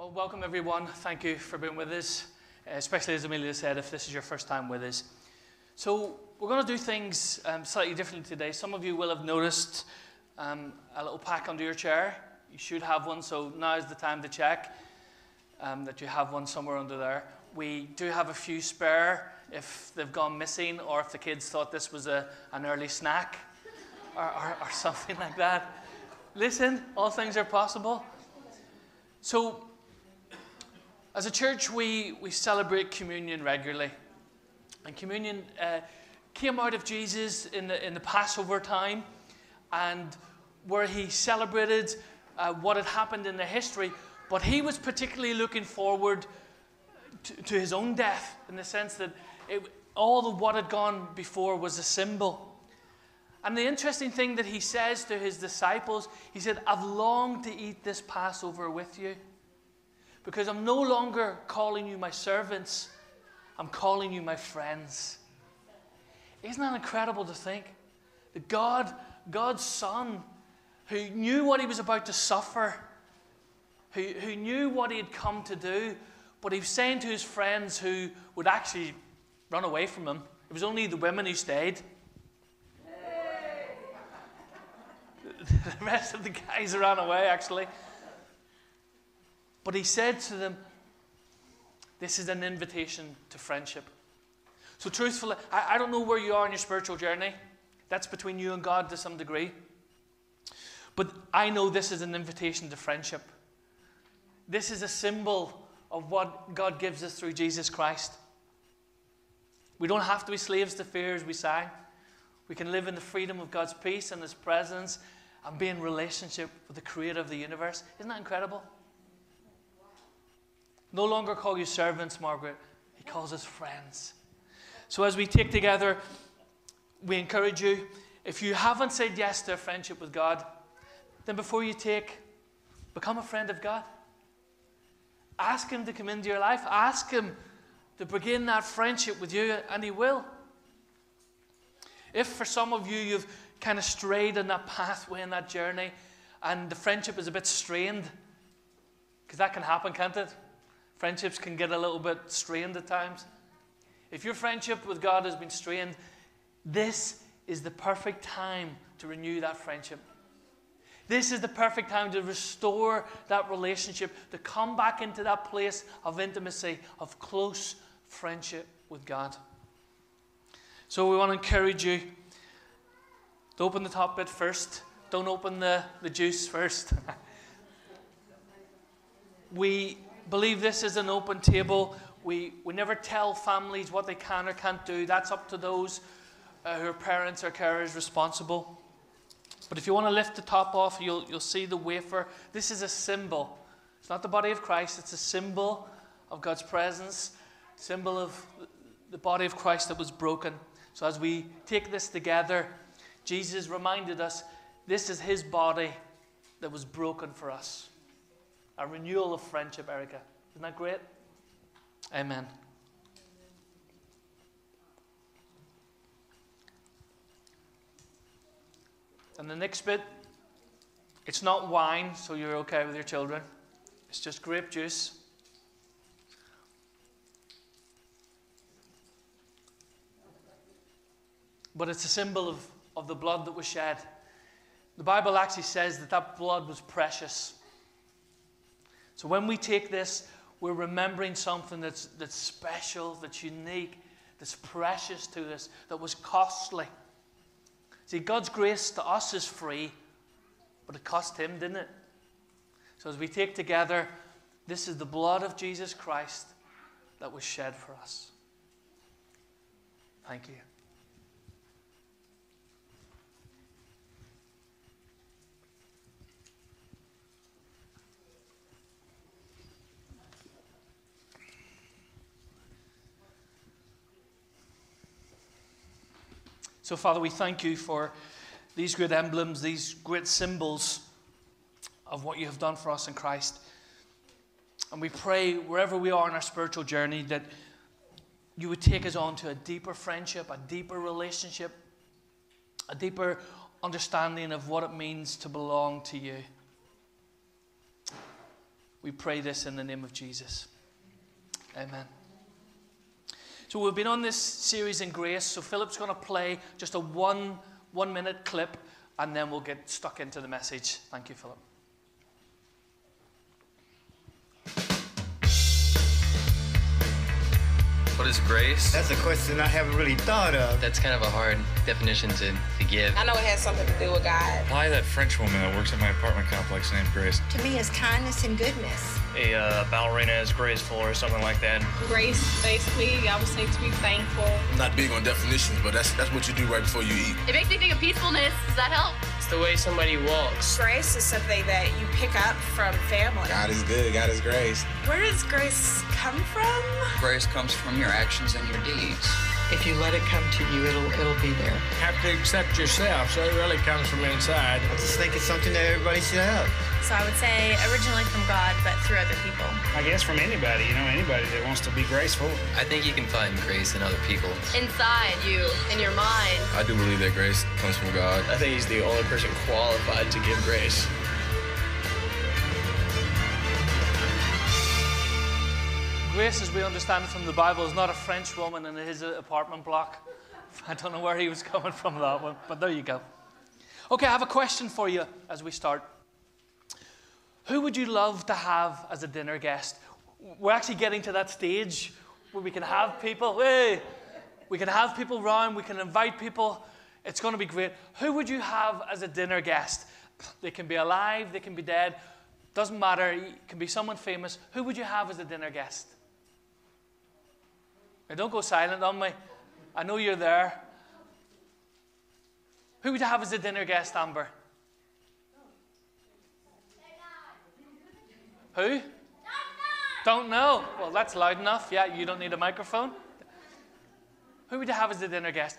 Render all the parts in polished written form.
Well, welcome everyone. Thank you for being with us, especially as Amelia said, if this is your first time with us. So we're going to do things slightly differently today. Some of you will have noticed a little pack under your chair. You should have one, so now is the time to check that you have one somewhere under there. We do have a few spare if they've gone missing, or if the kids thought this was an early snack or something like that. Listen, all things are possible. So, as a church, we celebrate communion regularly. And communion came out of Jesus in the Passover time, and where he celebrated what had happened in the history, but he was particularly looking forward to his own death, in the sense that all of what had gone before was a symbol. And the interesting thing that he says to his disciples, he said, "I've longed to eat this Passover with you, because I'm no longer calling you my servants, I'm calling you my friends." Isn't that incredible to think? That God's Son, who knew what he was about to suffer, who knew what he had come to do, but he was saying to his friends who would actually run away from him, it was only the women who stayed. The rest of the guys ran away, actually. But he said to them, this is an invitation to friendship. So truthfully, I don't know where you are in your spiritual journey. That's between you and God to some degree. But I know this is an invitation to friendship. This is a symbol of what God gives us through Jesus Christ. We don't have to be slaves to fear, as we sang. We can live in the freedom of God's peace and his presence and be in relationship with the creator of the universe. Isn't that incredible? No longer call you servants, Margaret. He calls us friends. So as we take together, we encourage you, if you haven't said yes to a friendship with God, then before you become a friend of God. Ask him to come into your life. Ask him to begin that friendship with you, and he will. If for some of you, you've kind of strayed in that pathway, in that journey, and the friendship is a bit strained, because that can happen, can't it? Friendships can get a little bit strained at times. If your friendship with God has been strained, this is the perfect time to renew that friendship. This is the perfect time to restore that relationship, to come back into that place of intimacy, of close friendship with God. So we want to encourage you to open the top bit first. Don't open the juice first. We believe this is an open table. We never tell families what they can or can't do. That's up to those who are parents or carers responsible. But if you want to lift the top off, you'll see the wafer. This is a symbol. It's not the body of Christ. It's a symbol of God's presence, symbol of the body of Christ that was broken. So as we take this together, Jesus reminded us this is his body that was broken for us. A renewal of friendship, Erica. Isn't that great? Amen. And the next bit, it's not wine, so you're okay with your children. It's just grape juice. But it's a symbol of the blood that was shed. The Bible actually says that blood was precious. So when we take this, we're remembering something that's special, that's unique, that's precious to us, that was costly. See, God's grace to us is free, but it cost him, didn't it? So as we take together, this is the blood of Jesus Christ that was shed for us. Thank you. So, Father, we thank you for these great emblems, these great symbols of what you have done for us in Christ. And we pray, wherever we are in our spiritual journey, that you would take us on to a deeper friendship, a deeper relationship, a deeper understanding of what it means to belong to you. We pray this in the name of Jesus. Amen. So we've been on this series in grace. So Philip's going to play just a one-minute clip, and then we'll get stuck into the message. Thank you, Philip. What is grace? That's a question I haven't really thought of. That's kind of a hard definition to give. I know it has something to do with God. Why that French woman that works in my apartment complex named Grace? To me, is kindness and goodness. A ballerina is graceful or something like that. Grace, basically, I would say to be thankful. I'm not big on definitions, but that's what you do right before you eat. It makes me think of peacefulness. Does that help? It's the way somebody walks. Grace is something that you pick up from family. God is good. God is grace. Where does grace come from? Grace comes from your actions and your deeds. If you let it come to you, it'll be there. You have to accept yourself, so it really comes from inside. I just think it's something that everybody should have. So I would say originally from God, but through other people. I guess from anybody, anybody that wants to be graceful. I think you can find grace in other people. Inside you, in your mind. I do believe that grace comes from God. I think he's the only person qualified to give grace. Grace, as we understand it from the Bible, is not a French woman in his apartment block. I don't know where he was coming from that one, but there you go. Okay, I have a question for you as we start. Who would you love to have as a dinner guest? We're actually getting to that stage where we can have people. Hey, we can have people round. We can invite people. It's going to be great. Who would you have as a dinner guest? They can be alive. They can be dead. Doesn't matter. It can be someone famous. Who would you have as a dinner guest? Now, don't go silent on me. I know you're there. Who would you have as a dinner guest, Amber? Who? Don't know. Well, that's loud enough. Yeah, you don't need a microphone. Who would you have as a dinner guest?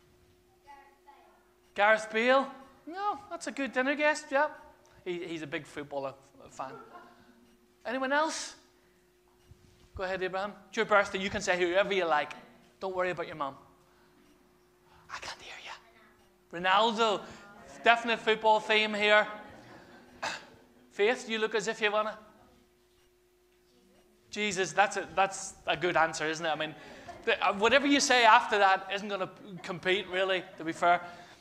Gareth Bale? No, that's a good dinner guest, yeah. He's a big footballer fan. Anyone else? Go ahead, Abraham. It's your birthday. You can say whoever you like. Don't worry about your mum. I can't hear you. Ronaldo. Definite football theme here. Faith, you look as if you want to. Jesus, that's a good answer, isn't it? I mean, whatever you say after that isn't going to compete, really, to be fair.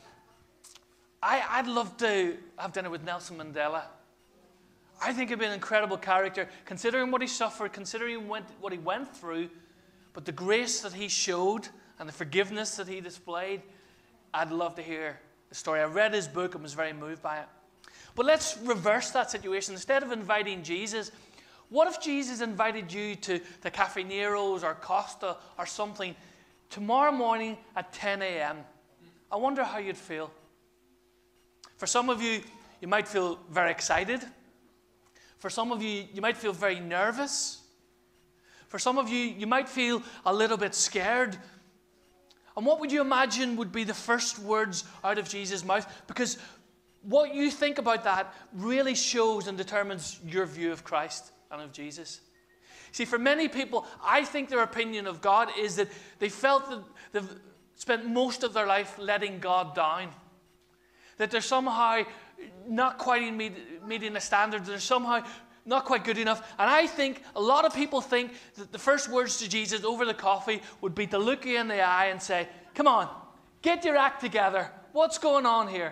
I'd love to have dinner with Nelson Mandela. I think he'd be an incredible character, considering what he suffered, considering what he went through, but the grace that he showed and the forgiveness that he displayed. I'd love to hear the story. I read his book and was very moved by it. But let's reverse that situation. Instead of inviting Jesus, what if Jesus invited you to the Cafe Nero's or Costa or something tomorrow morning at 10 a.m.? I wonder how you'd feel. For some of you, you might feel very excited. For some of you, you might feel very nervous. For some of you, you might feel a little bit scared. And what would you imagine would be the first words out of Jesus' mouth? Because what you think about that really shows and determines your view of Christ and of Jesus. See, for many people, I think their opinion of God is that they felt that they've spent most of their life letting God down. That they're somehow not quite meeting the standards. They're somehow not quite good enough. And I think a lot of people think that the first words to Jesus over the coffee would be to look you in the eye and say, come on, get your act together. What's going on here?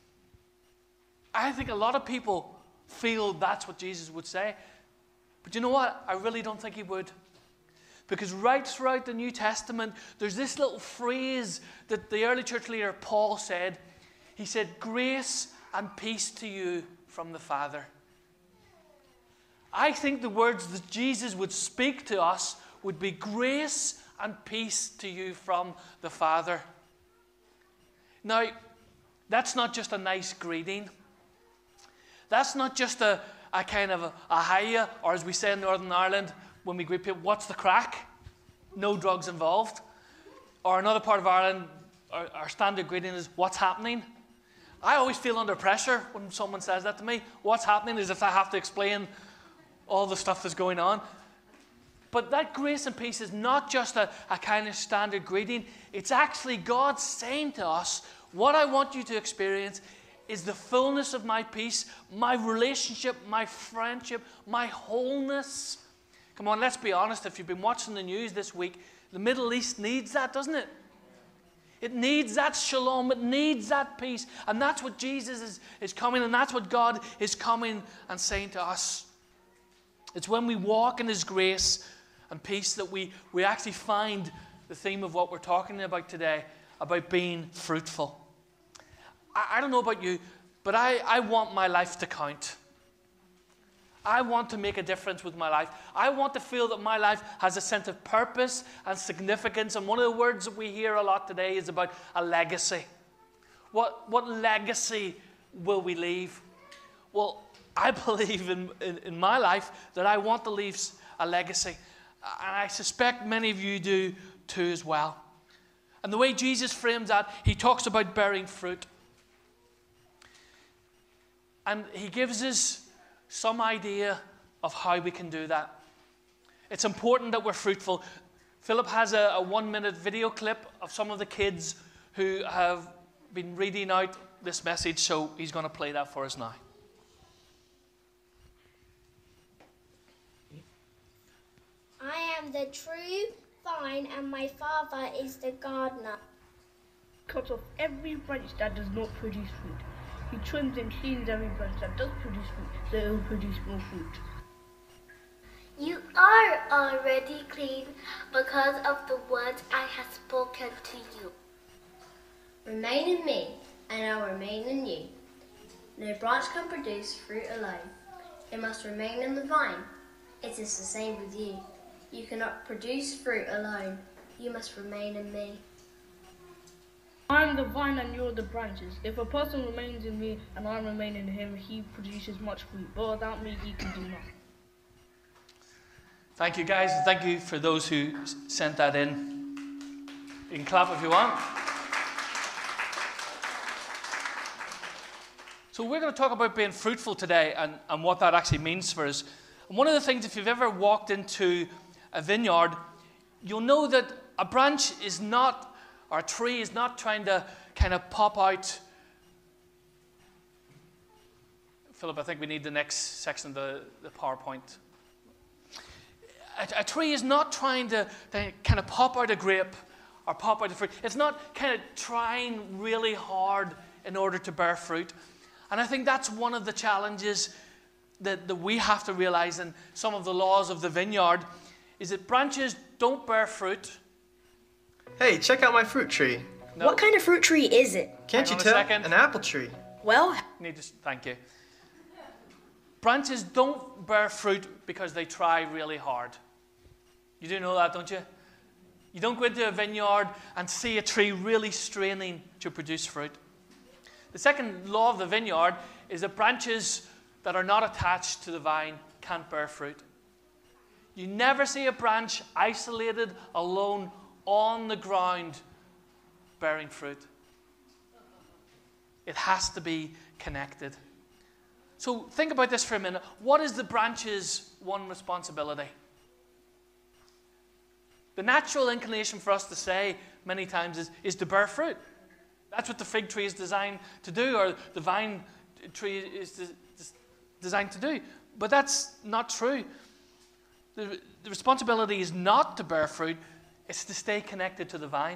I think a lot of people feel that's what Jesus would say. But you know what? I really don't think he would. Because right throughout the New Testament, there's this little phrase that the early church leader Paul said. He said, grace and peace to you from the Father. I think the words that Jesus would speak to us would be grace and peace to you from the Father. Now, that's not just a nice greeting. That's not just a kind of a hiya, or as we say in Northern Ireland when we greet people, what's the crack? No drugs involved. Or another part of Ireland, our standard greeting is, what's happening? I always feel under pressure when someone says that to me. What's happening is if I have to explain all the stuff that's going on. But that grace and peace is not just a kind of standard greeting. It's actually God saying to us, what I want you to experience is the fullness of my peace, my relationship, my friendship, my wholeness. Come on, let's be honest. If you've been watching the news this week, the Middle East needs that, doesn't it? It needs that shalom. It needs that peace. And that's what Jesus is coming, and that's what God is coming and saying to us. It's when we walk in His grace and peace that we actually find the theme of what we're talking about today, about being fruitful. I don't know about you, but I want my life to count. I want to make a difference with my life. I want to feel that my life has a sense of purpose and significance. And one of the words that we hear a lot today is about a legacy. What legacy will we leave? Well, I believe in my life that I want to leave a legacy. And I suspect many of you do too as well. And the way Jesus frames that, He talks about bearing fruit. And He gives us some idea of how we can do that. It's important that we're fruitful. Philip has a 1-minute video clip of some of the kids who have been reading out this message, so he's going to play that for us now. I am the true vine, and my Father is the gardener. He cuts off every branch that does not produce fruit. He trims and cleans every branch that does produce fruit, so it will produce more fruit. You are already clean because of the words I have spoken to you. Remain in me, and I will remain in you. No branch can produce fruit alone. It must remain in the vine. It is the same with you. You cannot produce fruit alone. You must remain in me. I am the vine and you are the branches. If a person remains in me and I remain in him, he produces much fruit. But without me, he can do nothing. Thank you, guys. Thank you for those who sent that in. You can clap if you want. So we're going to talk about being fruitful today and what that actually means for us. And one of the things, if you've ever walked into a vineyard, you'll know that a branch is not, or a tree is not trying to kind of pop out. Philip, I think we need the next section of the PowerPoint. A tree is not trying to kind of pop out a grape or pop out a fruit. It's not kind of trying really hard in order to bear fruit. And I think that's one of the challenges that we have to realize in some of the laws of the vineyard, is that branches don't bear fruit. Hey, check out my fruit tree. No. What kind of fruit tree is it? Can't you tell? An apple tree. Well, thank you. Branches don't bear fruit because they try really hard. You do know that, don't you? You don't go into a vineyard and see a tree really straining to produce fruit. The second law of the vineyard is that branches that are not attached to the vine can't bear fruit. You never see a branch isolated, alone, on the ground, bearing fruit. It has to be connected. So think about this for a minute. What is the branch's one responsibility? The natural inclination for us to say many times is to bear fruit. That's what the fig tree is designed to do, or the vine tree is designed to do. But that's not true. The responsibility is not to bear fruit, it's to stay connected to the vine.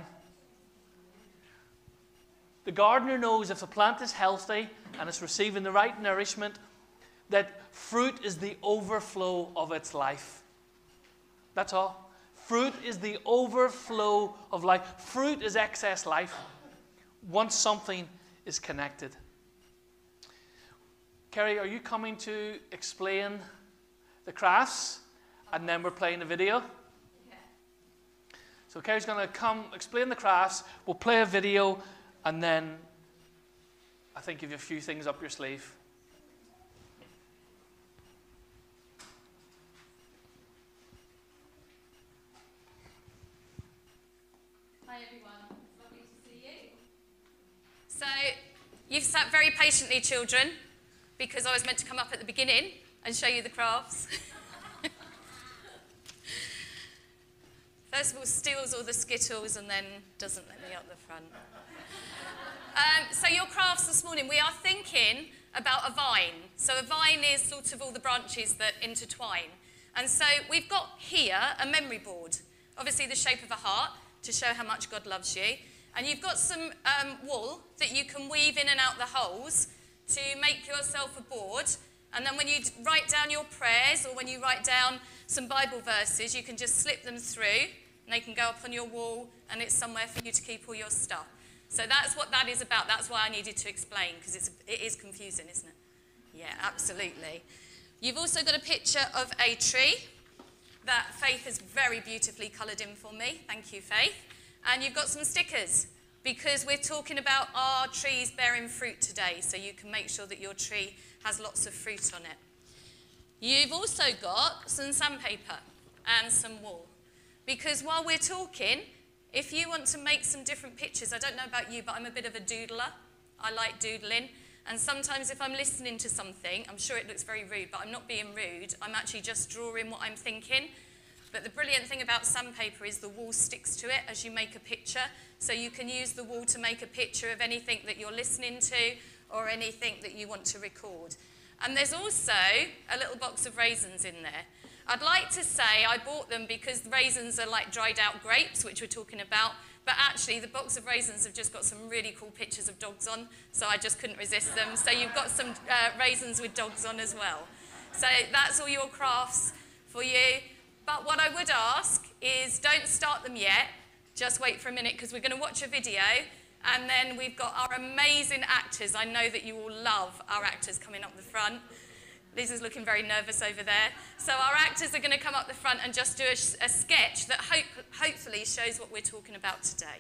The gardener knows if the plant is healthy and it's receiving the right nourishment, that fruit is the overflow of its life. That's all. Fruit is the overflow of life. Fruit is excess life once something is connected. Kerry, are you coming to explain the crafts? And then we're playing a video? Yeah. So Kerry's going to come explain the crafts. We'll play a video, and then I think give you a few things up your sleeve. Hi everyone, it's lovely to see you. So, you've sat very patiently, children, because I was meant to come up at the beginning and show you the crafts. First of all, steals all the Skittles and then doesn't let me up the front. So your crafts this morning, we are thinking about a vine. So a vine is sort of all the branches that intertwine. And so we've got here a memory board, obviously the shape of a heart to show how much God loves you. And you've got some wool that you can weave in and out the holes to make yourself a board. And then when you write down your prayers or when you write down some Bible verses, you can just slip them through and they can go up on your wall and it's somewhere for you to keep all your stuff. So that's what that is about. That's why I needed to explain, because it is confusing, isn't it? Yeah, absolutely. You've also got a picture of a tree that Faith has very beautifully coloured in for me. Thank you, Faith. And you've got some stickers, because we're talking about our trees bearing fruit today, so you can make sure that your tree has lots of fruit on it. You've also got some sandpaper and some wool, because while we're talking, if you want to make some different pictures, I don't know about you, but I'm a bit of a doodler. I like doodling. And sometimes if I'm listening to something, I'm sure it looks very rude, but I'm not being rude. I'm actually just drawing what I'm thinking. But the brilliant thing about sandpaper is the wool sticks to it as you make a picture. So you can use the wool to make a picture of anything that you're listening to or anything that you want to record. And there's also a little box of raisins in there. I'd like to say I bought them because raisins are like dried out grapes, which we're talking about, but actually the box of raisins have just got some really cool pictures of dogs on, so I just couldn't resist them. So you've got some raisins with dogs on as well. So that's all your crafts for you. But what I would ask is don't start them yet, just wait for a minute because we're going to watch a video and then we've got our amazing actors. I know that you all love our actors coming up the front. Lisa's looking very nervous over there. So our actors are going to come up the front and just do a sketch that hopefully shows what we're talking about today.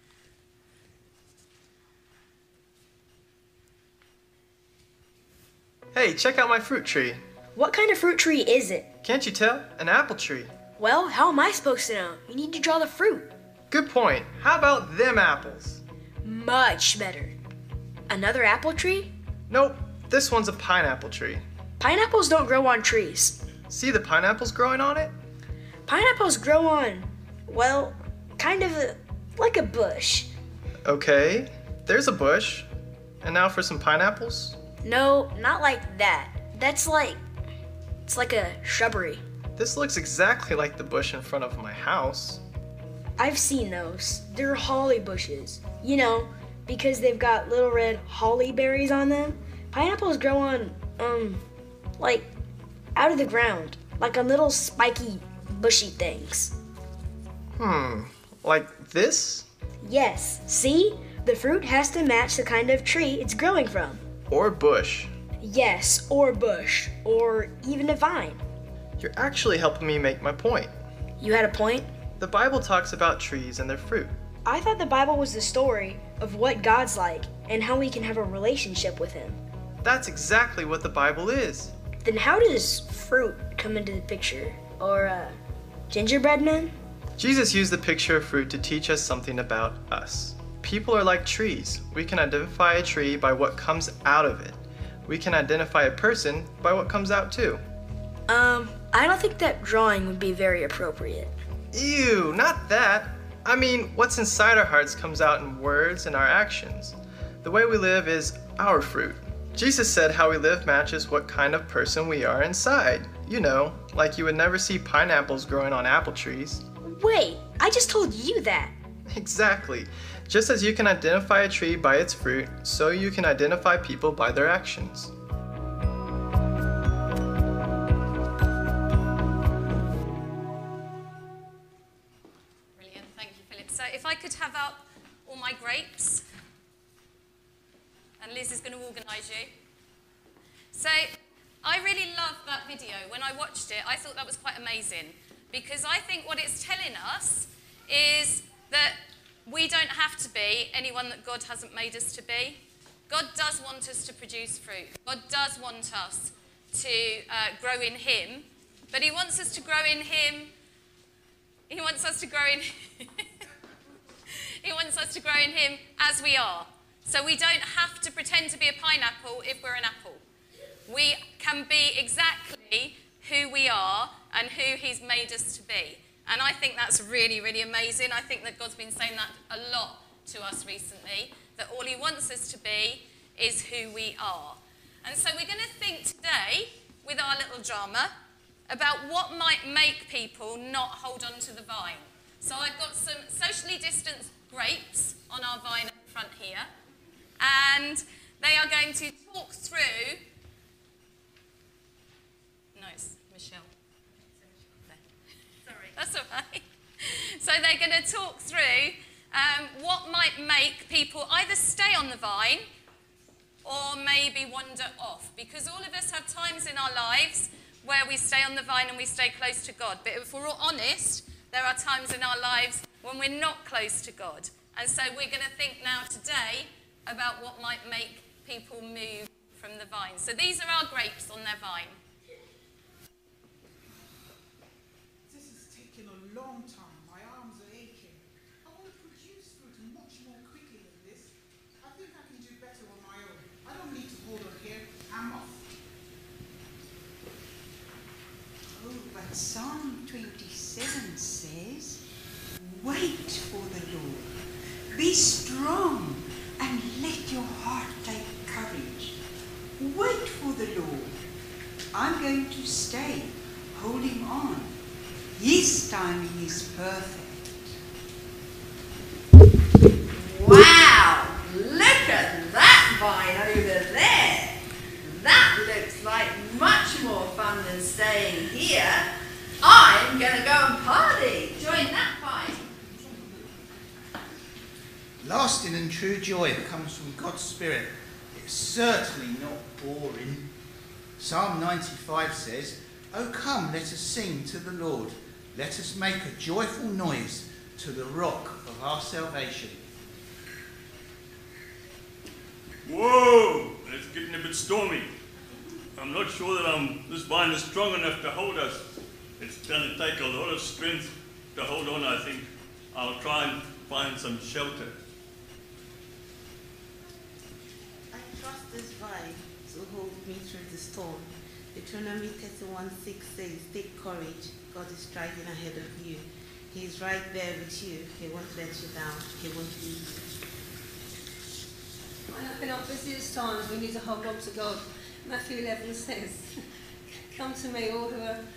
Hey, check out my fruit tree. What kind of fruit tree is it? Can't you tell? An apple tree. Well, how am I supposed to know? You need to draw the fruit. Good point. How about them apples? Much better. Another apple tree? Nope, this one's a pineapple tree. Pineapples don't grow on trees. See the pineapples growing on it? Pineapples grow on, well, kind of like a bush. Okay, there's a bush. And now for some pineapples? No, not like that. It's like a shrubbery. This looks exactly like the bush in front of my house. I've seen those. They're holly bushes. You know, because they've got little red holly berries on them. Pineapples grow on, like, out of the ground, like on little spiky, bushy things. Like this? Yes, see? The fruit has to match the kind of tree it's growing from. Or bush. Yes, or bush, or even a vine. You're actually helping me make my point. You had a point? The Bible talks about trees and their fruit. I thought the Bible was the story of what God's like and how we can have a relationship with Him. That's exactly what the Bible is. Then how does fruit come into the picture? Or, gingerbread men? Jesus used the picture of fruit to teach us something about us. People are like trees. We can identify a tree by what comes out of it. We can identify a person by what comes out too. I don't think that drawing would be very appropriate. Ew, not that. I mean, what's inside our hearts comes out in words and our actions. The way we live is our fruit. Jesus said how we live matches what kind of person we are inside. You know, like you would never see pineapples growing on apple trees. Wait, I just told you that. Exactly. Just as you can identify a tree by its fruit, so you can identify people by their actions. Brilliant, thank you, Philip. So if I could have up all my grapes, and Liz is going to organise you. So I really loved that video. When I watched it, I thought that was quite amazing, because I think what it's telling us is that we don't have to be anyone that God hasn't made us to be. God does want us to produce fruit. God does want us to grow in Him, but He wants us to grow in Him. He wants us to grow in He wants us to grow in Him as we are. So we don't have to pretend to be a pineapple if we're an apple. We can be exactly who we are and who He's made us to be. And I think that's really, really amazing. I think that God's been saying that a lot to us recently that all he wants us to be is who we are. And so we're going to think today, with our little drama, about what might make people not hold on to the vine. So I've got some socially distanced grapes on our vine at the front here, and they are going to talk through... No, it's Michelle. Sorry. That's all right. So they're going to talk through what might make people either stay on the vine or maybe wander off. Because all of us have times in our lives where we stay on the vine and we stay close to God. But if we're all honest, there are times in our lives when we're not close to God. And so we're going to think now today about what might make people move from the vine. So these are our grapes on their vine. This is taking a long time. My arms are aching. I want to produce fruit much more quickly than this. I think I can do better on my own. I don't need to hold on here. I'm off. Oh, but Psalm 27 says, wait for the Lord. Be strong and let your heart take courage. Wait for the Lord. I'm going to stay, holding on. His timing is perfect. Wow! Look at that vine over there. That looks like much more fun than staying here. I'm going to go and party. Join that vine. Lasting and true joy that comes from God's Spirit. It's certainly not boring. Psalm 95 says, "Oh come, let us sing to the Lord. Let us make a joyful noise to the rock of our salvation." Whoa! It's getting a bit stormy. I'm not sure that this vine is strong enough to hold us. It's going to take a lot of strength to hold on, I think. I'll try and find some shelter. I trust this vine to hold me through the storm. Deuteronomy 31:6 says, take courage. God is striding ahead of you. He's right there with you. He won't let you down. He won't leave you. In our busiest times, we need to hold on to God. Matthew 11 says, "Come to me, all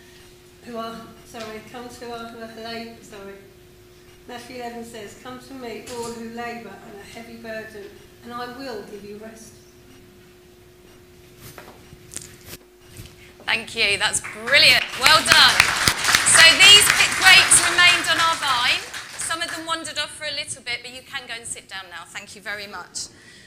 Matthew 11 says, "Come to me, all who labour and are heavy burden, and I will give you rest." Thank you. That's brilliant. Well done. So these grapes remained on our vine. Some of them wandered off for a little bit, but you can go and sit down now. Thank you very much.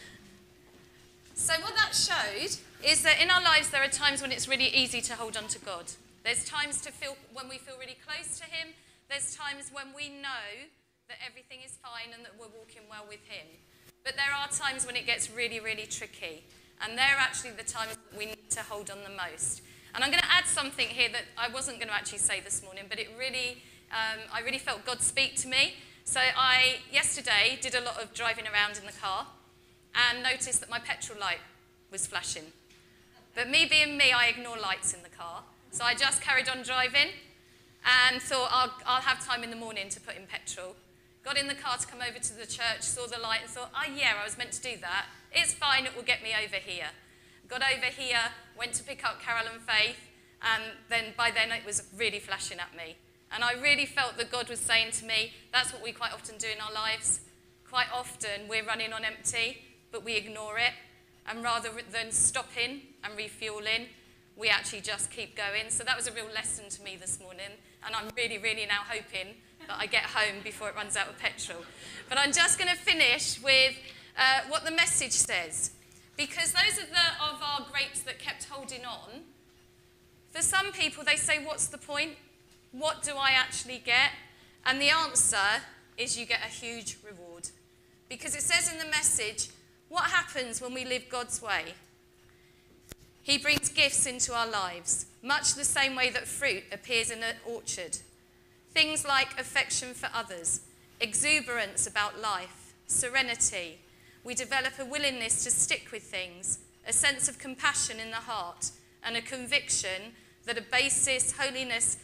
So what that showed is that in our lives there are times when it's really easy to hold on to God. There's times when we feel really close to him. There's times when we know that everything is fine and that we're walking well with him. But there are times when it gets really, really tricky. And they're actually the times that we need to hold on the most. And I'm going to add something here that I wasn't going to actually say this morning, but I really felt God speak to me. So I, yesterday, did a lot of driving around in the car and noticed that my petrol light was flashing. But me being me, I ignore lights in the car. So I just carried on driving and thought I'll have time in the morning to put in petrol. Got in the car to come over to the church, saw the light and thought, oh yeah, I was meant to do that. It's fine, it will get me over here. Got over here, went to pick up Carol and Faith, and then by then it was really flashing at me. And I really felt that God was saying to me, that's what we quite often do in our lives. Quite often we're running on empty, but we ignore it. And rather than stopping and refueling, we actually just keep going. So that was a real lesson to me this morning. And I'm really, really now hoping that I get home before it runs out of petrol. But I'm just going to finish with what the message says. Because those of our grapes that kept holding on, for some people they say, what's the point? What do I actually get? And the answer is you get a huge reward. Because it says in the message, what happens when we live God's way? He brings gifts into our lives, much the same way that fruit appears in an orchard. Things like affection for others, exuberance about life, serenity. We develop a willingness to stick with things, a sense of compassion in the heart, and a conviction that a basis, holiness,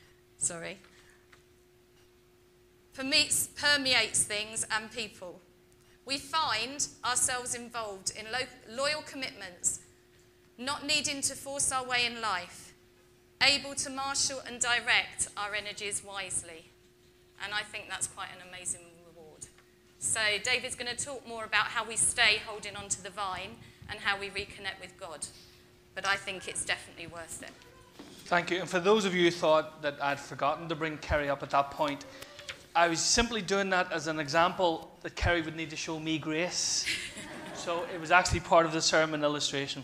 permeates things and people. we find ourselves involved in loyal commitments, not needing to force our way in life, able to marshal and direct our energies wisely. And I think that's quite an amazing reward. So David's going to talk more about how we stay holding on to the vine and how we reconnect with God. But I think it's definitely worth it. Thank you. And for those of you who thought that I'd forgotten to bring Kerry up at that point, I was simply doing that as an example that Kerry would need to show me grace. So it was actually part of the sermon illustration.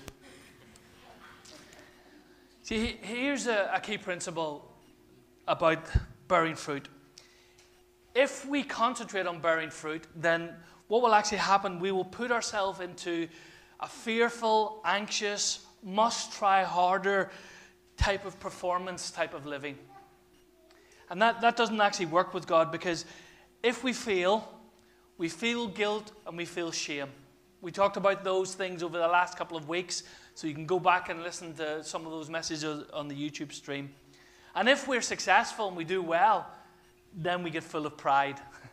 See, here's a key principle about bearing fruit. If we concentrate on bearing fruit, then what will actually happen, we will put ourselves into a fearful, anxious, must try harder type of performance, type of living. And that doesn't actually work with God, because if we feel guilt and we feel shame. We talked about those things over the last couple of weeks, so you can go back and listen to some of those messages on the YouTube stream. And if we're successful and we do well, then we get full of pride.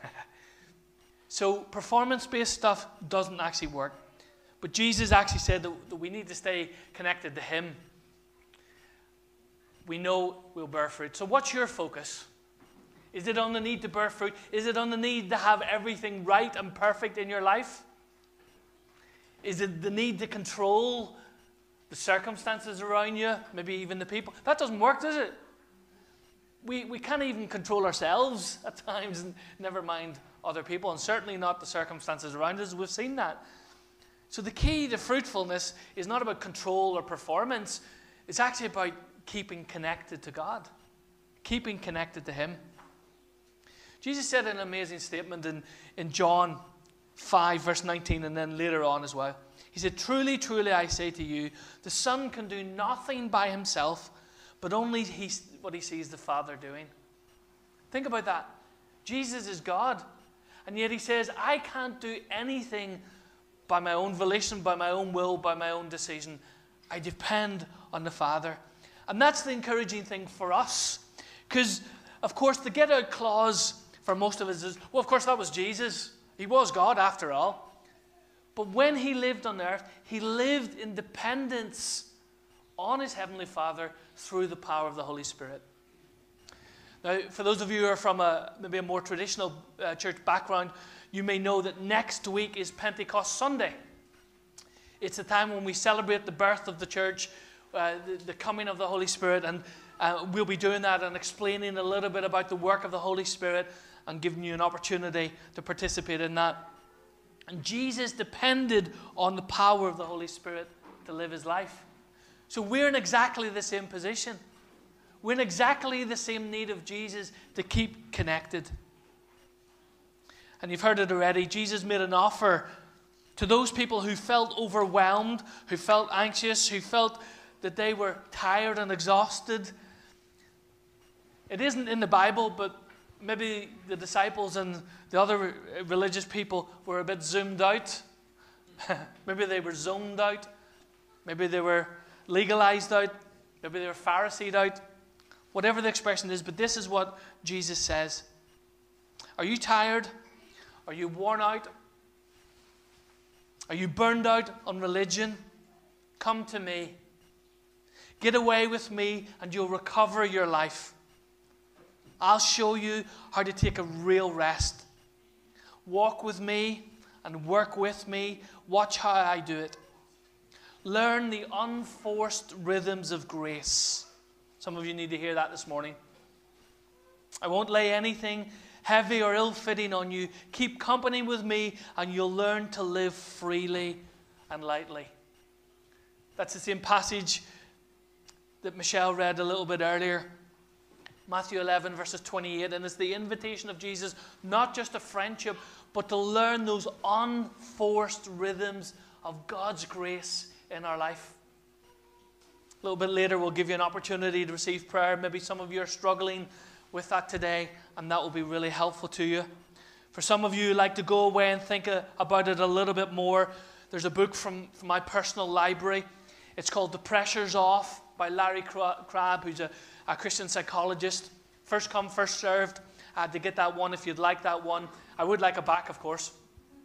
So performance-based stuff doesn't actually work. But Jesus actually said that we need to stay connected to Him. We know we'll bear fruit. So what's your focus? Is it on the need to bear fruit? Is it on the need to have everything right and perfect in your life? Is it the need to control the circumstances around you, maybe even the people? That doesn't work, does it? We can't even control ourselves at times, and never mind other people, and certainly not the circumstances around us. We've seen that. So the key to fruitfulness is not about control or performance. It's actually about keeping connected to God, keeping connected to Him. Jesus said an amazing statement in John 5, verse 19, and then later on as well. He said, "Truly, truly, I say to you, the Son can do nothing by Himself, but only what He sees the Father doing." Think about that. Jesus is God, and yet He says, I can't do anything by my own volition, by my own will, by my own decision. I depend on the Father. And that's the encouraging thing for us. Because, of course, the get-out clause for most of us is, well, of course, that was Jesus. He was God after all. But when He lived on earth, He lived in dependence on His Heavenly Father through the power of the Holy Spirit. Now, for those of you who are from maybe a more traditional church background, you may know that next week is Pentecost Sunday. It's a time when we celebrate the birth of the church, the coming of the Holy Spirit, and we'll be doing that and explaining a little bit about the work of the Holy Spirit and giving you an opportunity to participate in that. And Jesus depended on the power of the Holy Spirit to live His life. So we're in exactly the same position. We're in exactly the same need of Jesus to keep connected. And you've heard it already. Jesus made an offer to those people who felt overwhelmed, who felt anxious, who felt that they were tired and exhausted. It isn't in the Bible, but maybe the disciples and the other religious people were a bit zoomed out. Maybe they were zoned out. Maybe they were legalized out. Maybe they were Pharisaied out. Whatever the expression is, but this is what Jesus says. Are you tired? Are you worn out? Are you burned out on religion? Come to me. Get away with me and you'll recover your life. I'll show you how to take a real rest. Walk with me and work with me. Watch how I do it. Learn the unforced rhythms of grace. Some of you need to hear that this morning. I won't lay anything heavy or ill-fitting on you. Keep company with me and you'll learn to live freely and lightly. That's the same passage that Michelle read a little bit earlier. Matthew 11 verses 28, and it's the invitation of Jesus, not just a friendship, but to learn those unforced rhythms of God's grace in our life. A little bit later, we'll give you an opportunity to receive prayer. Maybe some of you are struggling with that today, and that will be really helpful to you. For some of you who like to go away and think about it a little bit more, there's a book from my personal library. It's called The Pressure's Off by Larry Crabb, who's a Christian psychologist. First come, first served. To get that one if you'd like that one. I would like a back, of course.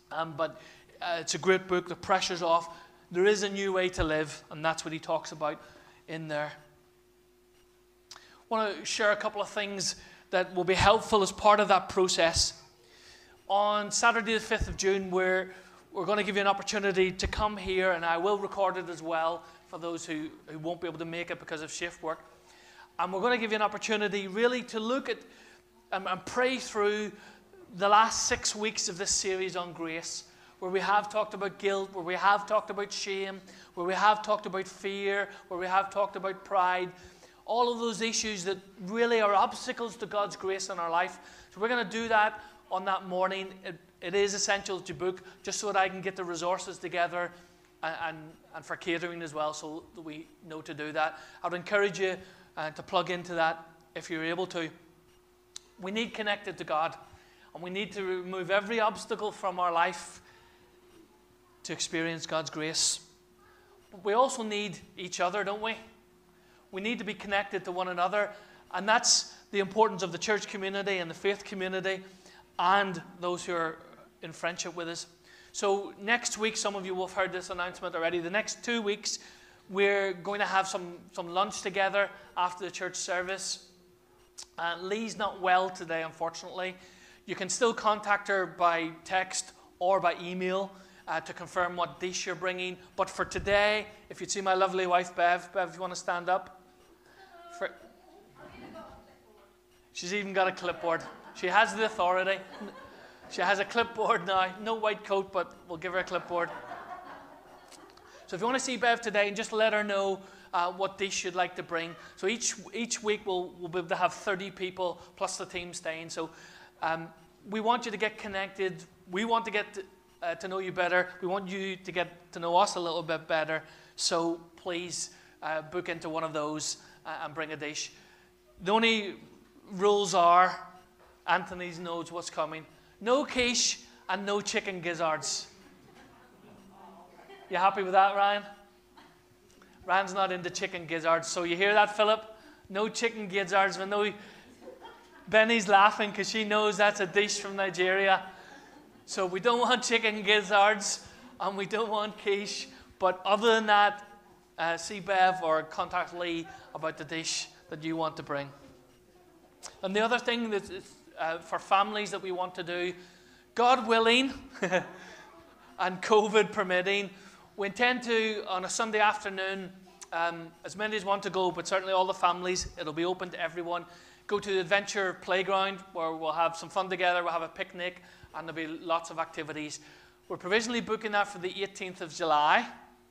But it's a great book. The pressure's off. There is a new way to live, and that's what he talks about in there. I want to share a couple of things that will be helpful as part of that process. On Saturday the 5th of June, we're going to give you an opportunity to come here, and I will record it as well for those who won't be able to make it because of shift work. And we're going to give you an opportunity really to look at and pray through the last 6 weeks of this series on grace, where we have talked about guilt, where we have talked about shame, where we have talked about fear, where we have talked about pride, all of those issues that really are obstacles to God's grace in our life. So we're going to do that on that morning. It is essential to book, just so that I can get the resources together and for catering as well, so that we know to do that. I would encourage you to plug into that if you're able to. We need connected to God, and we need to remove every obstacle from our life to experience God's grace. But we also need each other, don't we? We need to be connected to one another, and that's the importance of the church community and the faith community and those who are in friendship with us. So next week, some of you will have heard this announcement already, the next 2 weeks we're going to have some lunch together after the church service. Lee's not well today, unfortunately. You can still contact her by text or by email to confirm what dish you're bringing. But for today, if you'd see my lovely wife, Bev, if you want to stand up. She's even got a clipboard. She has the authority. She has a clipboard now. No white coat, but we'll give her a clipboard. So if you want to see Bev today, and just let her know what dish you'd like to bring. So each week we'll be able to have 30 people plus the team staying. So we want you to get connected. We want to get to know you better. We want you to get to know us a little bit better. So please book into one of those and bring a dish. The only rules are, Anthony knows what's coming. No quiche and no chicken gizzards. You happy with that, Ryan? Ryan's not into chicken gizzards. So you hear that, Philip? No chicken gizzards. We know Benny's laughing because she knows that's a dish from Nigeria. So we don't want chicken gizzards and we don't want quiche. But other than that, see Bev or contact Lee about the dish that you want to bring. And the other thing that is, for families that we want to do, God willing and COVID permitting, we intend to, on a Sunday afternoon, as many as want to go, but certainly all the families, it'll be open to everyone, go to the Adventure Playground where we'll have some fun together, we'll have a picnic, and there'll be lots of activities. We're provisionally booking that for the 18th of July.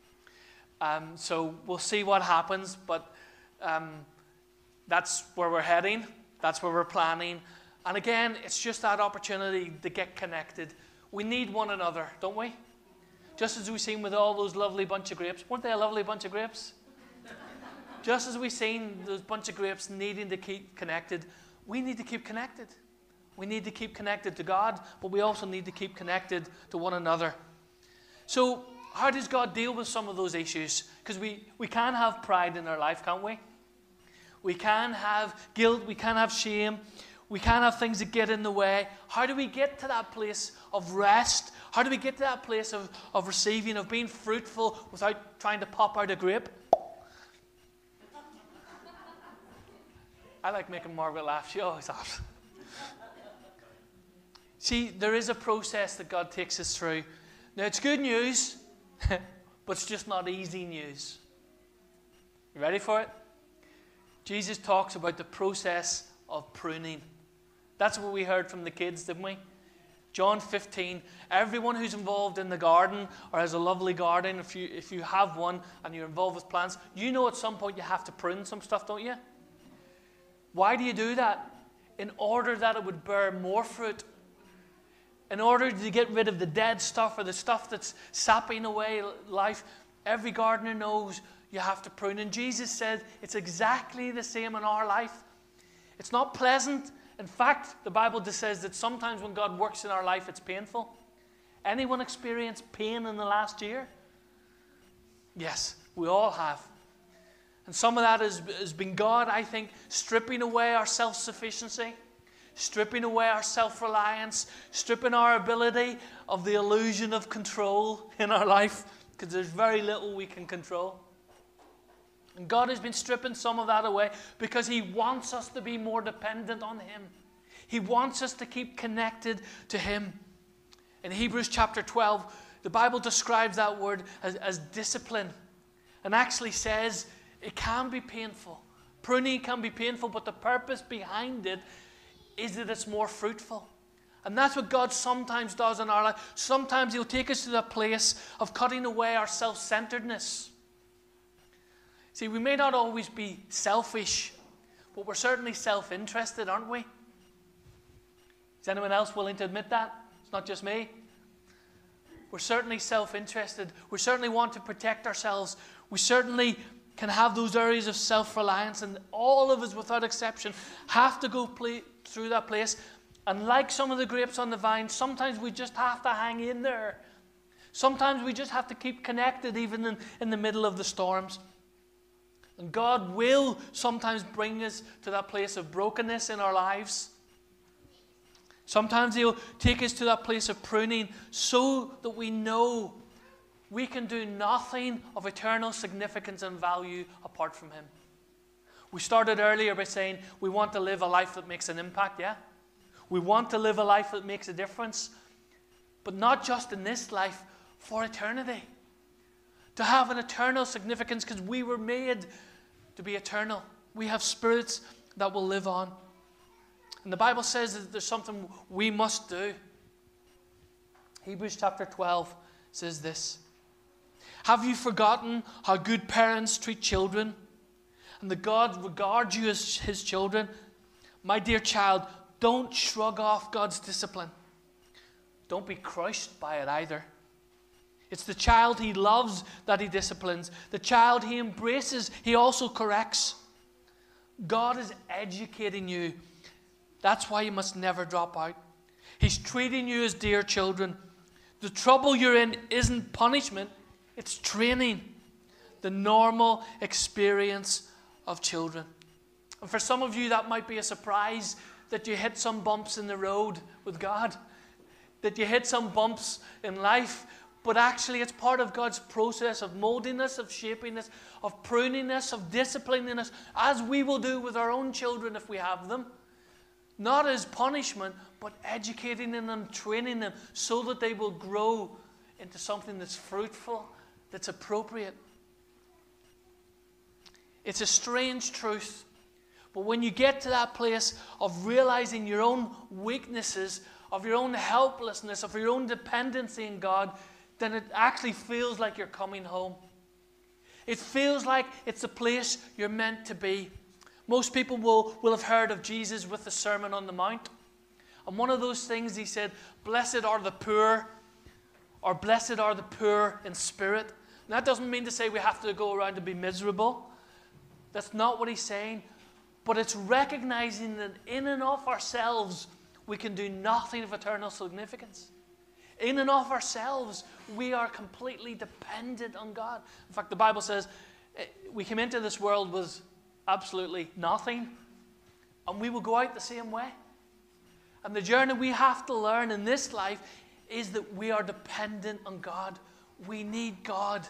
So we'll see what happens, but that's where we're heading. That's where we're planning. And again, it's just that opportunity to get connected. We need one another, don't we? Just as we've seen with all those lovely bunch of grapes. Weren't they a lovely bunch of grapes? Just as we've seen those bunch of grapes needing to keep connected, we need to keep connected. We need to keep connected to God, but we also need to keep connected to one another. So how does God deal with some of those issues? Because we can have pride in our life, can't we? We can have guilt, we can have shame, we can have things that get in the way. How do we get to that place of rest? How do we get to that place of receiving, of being fruitful without trying to pop out a grape? I like making Margaret laugh. She always laughs. See, there is a process that God takes us through. Now, it's good news, but it's just not easy news. You ready for it? Jesus talks about the process of pruning. That's what we heard from the kids, didn't we? John 15, everyone who's involved in the garden or has a lovely garden, if you have one and you're involved with plants, you know at some point you have to prune some stuff, don't you? Why do you do that? In order that it would bear more fruit. In order to get rid of the dead stuff or the stuff that's sapping away life. Every gardener knows you have to prune. And Jesus said it's exactly the same in our life. It's not pleasant. In fact, the Bible just says that sometimes when God works in our life, it's painful. Anyone experienced pain in the last year? Yes, we all have. And some of that has been God, I think, stripping away our self-sufficiency, stripping away our self-reliance, stripping our ability of the illusion of control in our life, because there's very little we can control. And God has been stripping some of that away because He wants us to be more dependent on Him. He wants us to keep connected to Him. In Hebrews chapter 12, the Bible describes that word as discipline, and actually says it can be painful. Pruning can be painful, but the purpose behind it is that it's more fruitful. And that's what God sometimes does in our life. Sometimes He'll take us to the place of cutting away our self-centeredness. See, we may not always be selfish, but we're certainly self-interested, aren't we? Is anyone else willing to admit that? It's not just me. We're certainly self-interested. We certainly want to protect ourselves. We certainly can have those areas of self-reliance, and all of us, without exception, have to go through that place. And like some of the grapes on the vine, sometimes we just have to hang in there. Sometimes we just have to keep connected even in the middle of the storms. And God will sometimes bring us to that place of brokenness in our lives. Sometimes He'll take us to that place of pruning so that we know we can do nothing of eternal significance and value apart from Him. We started earlier by saying we want to live a life that makes an impact, yeah? We want to live a life that makes a difference, but not just in this life, for eternity. To have an eternal significance, because we were made to be eternal. We have spirits that will live on. And the Bible says that there's something we must do. Hebrews chapter 12 says this: have you forgotten how good parents treat children, and that God regards you as His children? My dear child, don't shrug off God's discipline. Don't be crushed by it either. It's the child He loves that He disciplines. The child He embraces, He also corrects. God is educating you. That's why you must never drop out. He's treating you as dear children. The trouble you're in isn't punishment, it's training. The normal experience of children. And for some of you, that might be a surprise that you hit some bumps in the road with God, that you hit some bumps in life, but actually it's part of God's process of molding us, of shaping us, of pruning us, of disciplining us, as we will do with our own children if we have them. Not as punishment, but educating them, training them, so that they will grow into something that's fruitful, that's appropriate. It's a strange truth, but when you get to that place of realizing your own weaknesses, of your own helplessness, of your own dependency in God, then it actually feels like you're coming home. It feels like it's the place you're meant to be. Most people will have heard of Jesus with the Sermon on the Mount. And one of those things He said, blessed are the poor, or blessed are the poor in spirit. And that doesn't mean to say we have to go around and be miserable. That's not what He's saying. But it's recognizing that in and of ourselves, we can do nothing of eternal significance. In and of ourselves, we are completely dependent on God. In fact, the Bible says we came into this world with absolutely nothing, and we will go out the same way. And the journey we have to learn in this life is that we are dependent on God. We need God.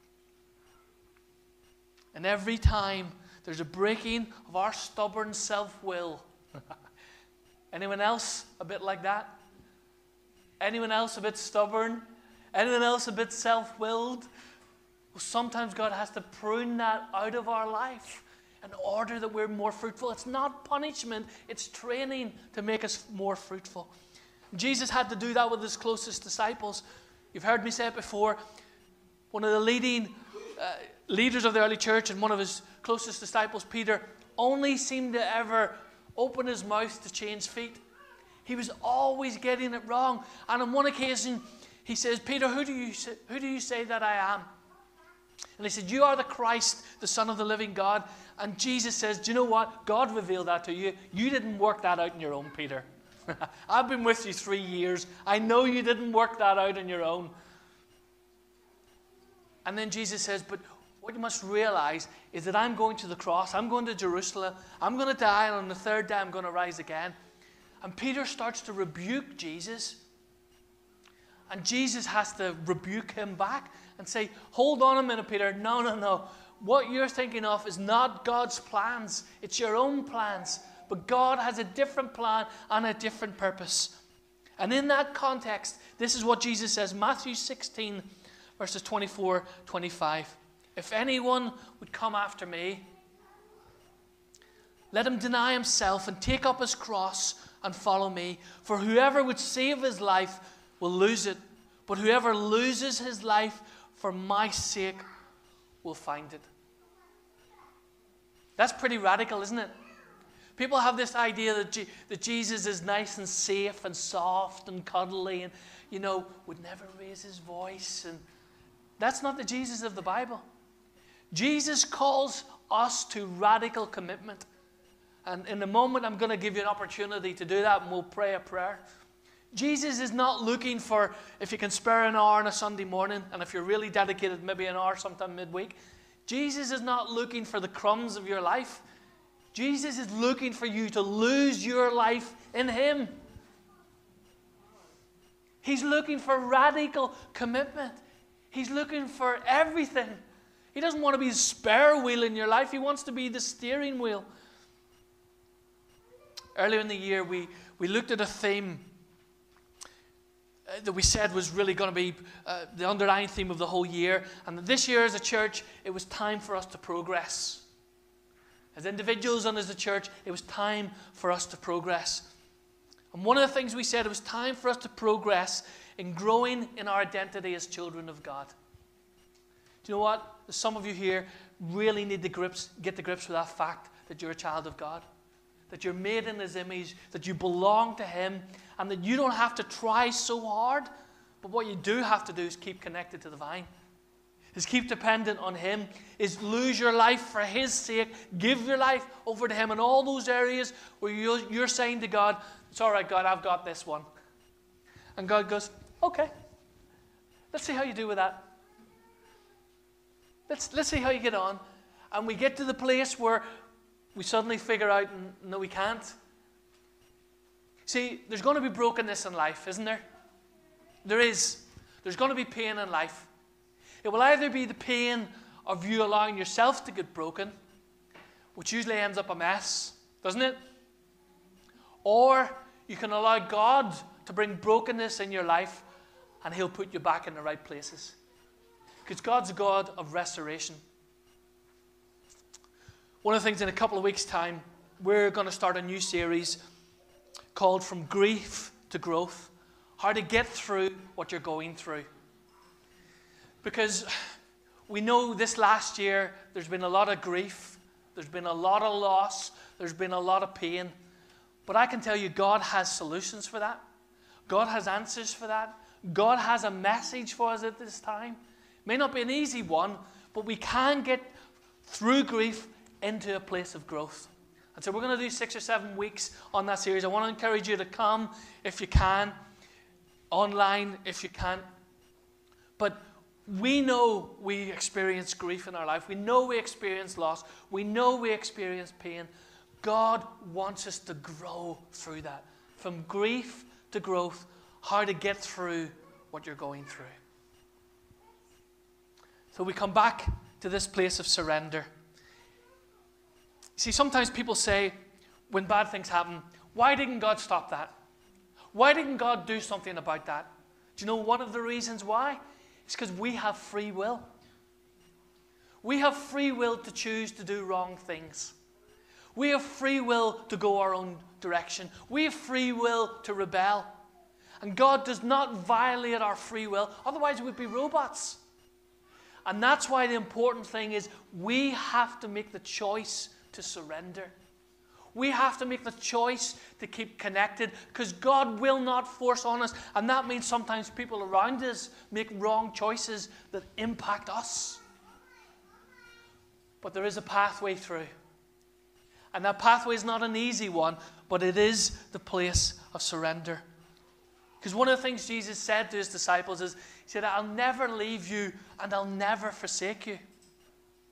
And every time there's a breaking of our stubborn self-will. Anyone else a bit like that? Anyone else a bit stubborn? Anyone else a bit self-willed? Well, sometimes God has to prune that out of our life in order that we're more fruitful. It's not punishment, it's training to make us more fruitful. Jesus had to do that with His closest disciples. You've heard me say it before. One of the leading leaders of the early church and one of His closest disciples, Peter, only seemed to ever open his mouth to change feet. He was always getting it wrong. And on one occasion, he says, Peter, who do you say that I am? And he said, you are the Christ, the Son of the living God. And Jesus says, do you know what? God revealed that to you. You didn't work that out on your own, Peter. I've been with you 3 years. I know you didn't work that out on your own. And then Jesus says, but what you must realize is that I'm going to the cross. I'm going to Jerusalem. I'm going to die, and on the third day I'm going to rise again. And Peter starts to rebuke Jesus. And Jesus has to rebuke him back and say, hold on a minute, Peter. No, no, no. What you're thinking of is not God's plans. It's your own plans. But God has a different plan and a different purpose. And in that context, this is what Jesus says, Matthew 16, verses 24, 25. If anyone would come after me, let him deny himself and take up his cross and follow me. For whoever would save his life will lose it. But whoever loses his life for my sake will find it. That's pretty radical, isn't it? People have this idea that Jesus is nice and safe and soft and cuddly and, would never raise his voice. And that's not the Jesus of the Bible. Jesus calls us to radical commitment. And in a moment, I'm going to give you an opportunity to do that, and we'll pray a prayer. Jesus is not looking for, if you can spare an hour on a Sunday morning, and if you're really dedicated, maybe an hour sometime midweek. Jesus is not looking for the crumbs of your life. Jesus is looking for you to lose your life in him. He's looking for radical commitment. He's looking for everything. He doesn't want to be the spare wheel in your life. He wants to be the steering wheel. Earlier in the year, we looked at a theme that we said was really going to be the underlying theme of the whole year. And this year as a church, it was time for us to progress. As individuals and as a church, it was time for us to progress. And one of the things we said, it was time for us to progress in growing in our identity as children of God. Do you know what? Some of you here really need to get to grips with that fact that you're a child of God. That you're made in his image, that you belong to him, and that you don't have to try so hard, but what you do have to do is keep connected to the vine. Is keep dependent on him, is lose your life for his sake, give your life over to him in all those areas where you're saying to God, it's all right, God, I've got this one. And God goes, okay, let's see how you do with that. Let's see how you get on. And we get to the place where we suddenly figure out, no, we can't. See, there's going to be brokenness in life, isn't there? There is. There's going to be pain in life. It will either be the pain of you allowing yourself to get broken, which usually ends up a mess, doesn't it? Or you can allow God to bring brokenness in your life, and he'll put you back in the right places. Because God's a God of restoration. One of the things in a couple of weeks' time, we're going to start a new series called From Grief to Growth. How to get through what you're going through. Because we know this last year, there's been a lot of grief. There's been a lot of loss. There's been a lot of pain. But I can tell you, God has solutions for that. God has answers for that. God has a message for us at this time. It may not be an easy one, but we can get through grief into a place of growth. And so we're going to do 6 or 7 weeks on that series. I want to encourage you to come if you can, online if you can. But we know we experience grief in our life. We know we experience loss. We know we experience pain. God wants us to grow through that. From grief to growth, how to get through what you're going through. So we come back to this place of surrender. See, sometimes people say, when bad things happen, why didn't God stop that? Why didn't God do something about that? Do you know one of the reasons why? It's because we have free will. We have free will to choose to do wrong things. We have free will to go our own direction. We have free will to rebel. And God does not violate our free will, otherwise we'd be robots. And that's why the important thing is we have to make the choice to surrender. We have to make the choice to keep connected because God will not force on us. And that means sometimes people around us make wrong choices that impact us. But there is a pathway through. And that pathway is not an easy one, but it is the place of surrender. Because one of the things Jesus said to his disciples is, he said, I'll never leave you and I'll never forsake you.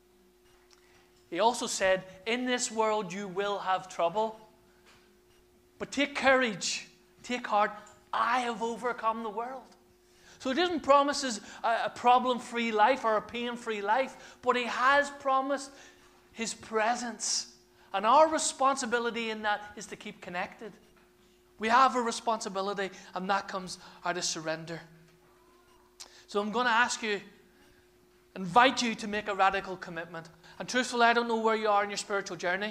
He also said, in this world you will have trouble. But take courage, take heart, I have overcome the world. So he doesn't promise us a problem-free life or a pain-free life, but he has promised his presence. And our responsibility in that is to keep connected. We have a responsibility, and that comes out of surrender. So I'm going to ask you, invite you to make a radical commitment. And truthfully, I don't know where you are in your spiritual journey.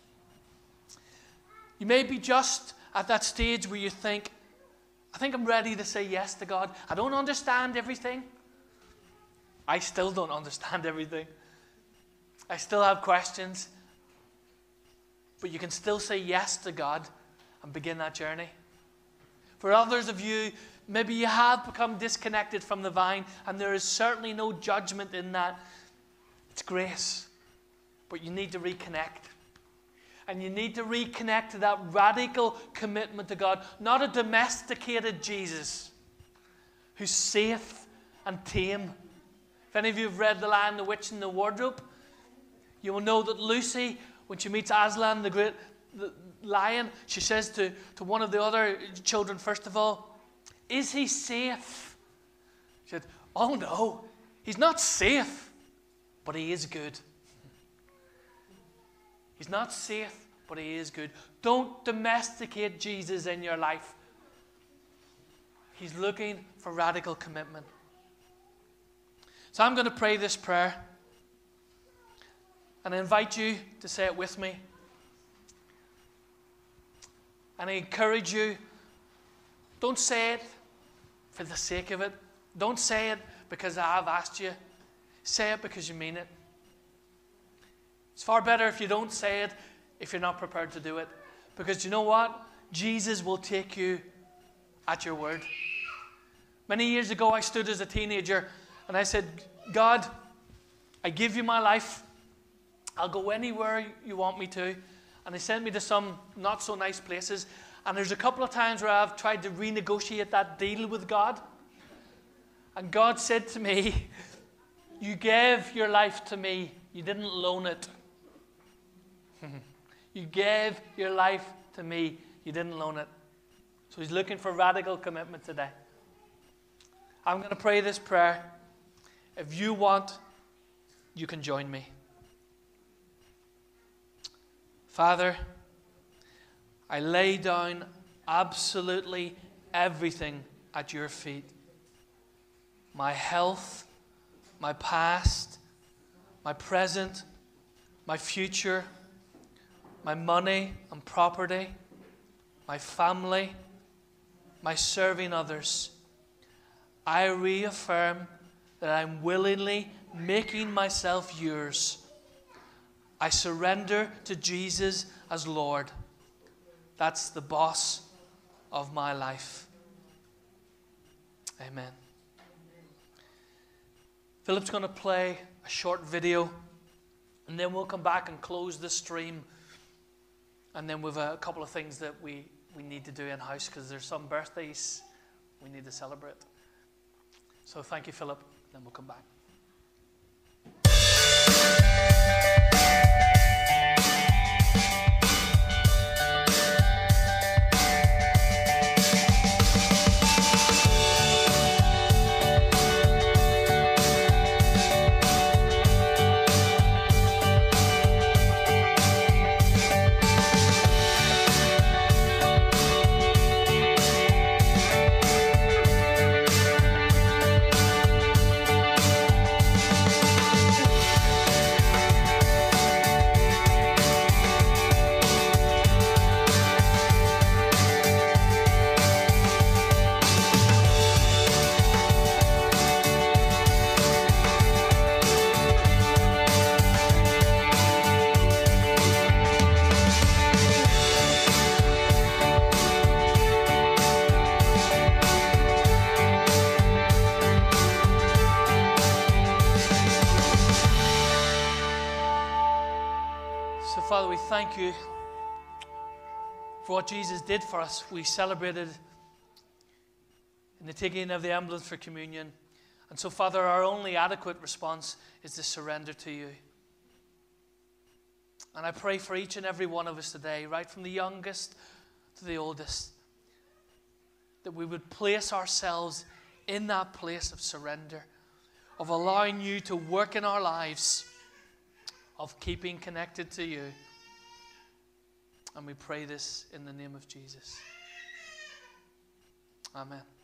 You may be just at that stage where you think, I think I'm ready to say yes to God. I don't understand everything. I still don't understand everything. I still have questions. But you can still say yes to God and begin that journey. For others of you, maybe you have become disconnected from the vine, and there is certainly no judgment in that. It's grace. But you need to reconnect. And you need to reconnect to that radical commitment to God, not a domesticated Jesus who's safe and tame. If any of you have read The Lion, the Witch, and the Wardrobe, you will know that Lucy, when she meets Aslan, the great lion, she says to one of the other children, first of all, is he safe? She said, oh no, he's not safe, but he is good. He's not safe, but he is good. Don't domesticate Jesus in your life. He's looking for radical commitment. So I'm going to pray this prayer, and I invite you to say it with me. And I encourage you, don't say it for the sake of it. Don't say it because I have asked you. Say it because you mean it. It's far better if you don't say it if you're not prepared to do it. Because you know what? Jesus will take you at your word. Many years ago, I stood as a teenager and I said, God, I give you my life. I'll go anywhere you want me to. And he sent me to some not so nice places. And there's a couple of times where I've tried to renegotiate that deal with God. And God said to me, you gave your life to me. You didn't loan it. You gave your life to me. You didn't loan it. So he's looking for radical commitment today. I'm going to pray this prayer. If you want, you can join me. Father, I lay down absolutely everything at your feet. My health, my past, my present, my future, my money and property, my family, my serving others. I reaffirm that I'm willingly making myself yours. I surrender to Jesus as Lord. That's the boss of my life. Amen. Philip's going to play a short video, and then we'll come back and close the stream. And then we've a couple of things that we need to do in-house because there's some birthdays we need to celebrate. So thank you, Philip. Then we'll come back. Father, we thank you for what Jesus did for us. We celebrated in the taking of the emblems for communion. And so, Father, our only adequate response is to surrender to you. And I pray for each and every one of us today, right from the youngest to the oldest, that we would place ourselves in that place of surrender, of allowing you to work in our lives, of keeping connected to you. And we pray this in the name of Jesus. Amen.